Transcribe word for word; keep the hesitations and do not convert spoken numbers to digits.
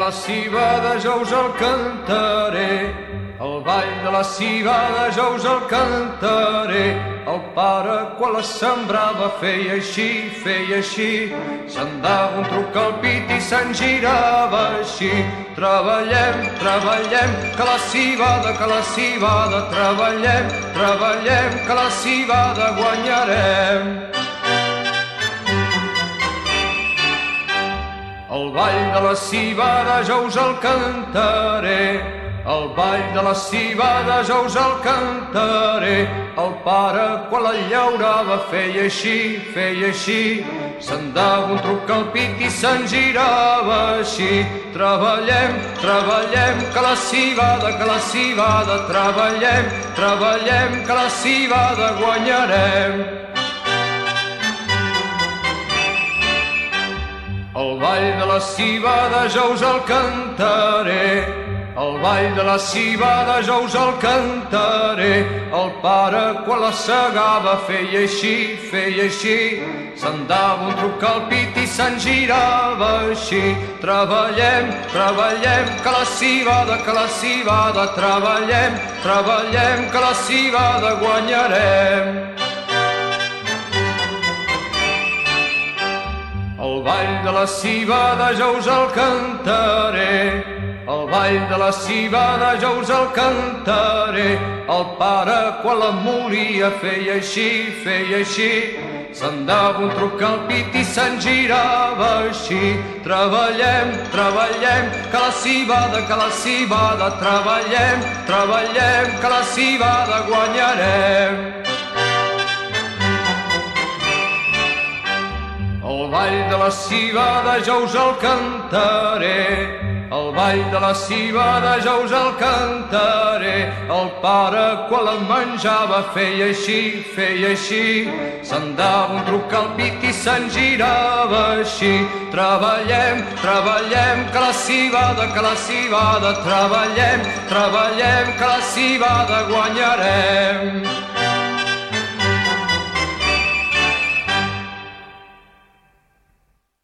la civada jo us el cantaré, el ball de la civada jo us el cantaré. El pare quan la sembrava feia així, feia així, se'n dava un truc al pit i se'n girava així. Treballem, treballem, que la civada, que la civada, treballem, treballem, que la civada guanyarem. El ball de la civada jo us el cantaré, el ball de la civada jo us el cantaré. El pare quan la llaurava feia així, feia així, se'n dava un truc al pit i se'n girava així. Treballem, treballem, que la civada, que la civada, treballem, treballem, que la civada guanyarem. El ball de la civada jo us el cantaré, el ball de la civada jo us el cantaré. El pare quan la segava feia així, feia així, se'n dava un truc al pit i se'n girava així. Treballem, treballem, que la civada, que la civada, treballem, treballem, que la civada guanyarem. El ball de la civada jo us el cantaré, el ball de la civada jo us el cantaré. El pare quan la molia feia així, feia així, se'n dava un truc al pit i se'n girava així. Treballem, treballem, que la civada, que la civada, treballem, treballem, que la civada guanyarem. El ball de la civada jo us el cantaré, el ball de la civada jo us el cantaré. El pare quan la menjava feia així, feia així, se'n dava un truc al pit i se'n girava així. Treballem, treballem, que la civada, que la civada, treballem, treballem, que la civada guanyarem.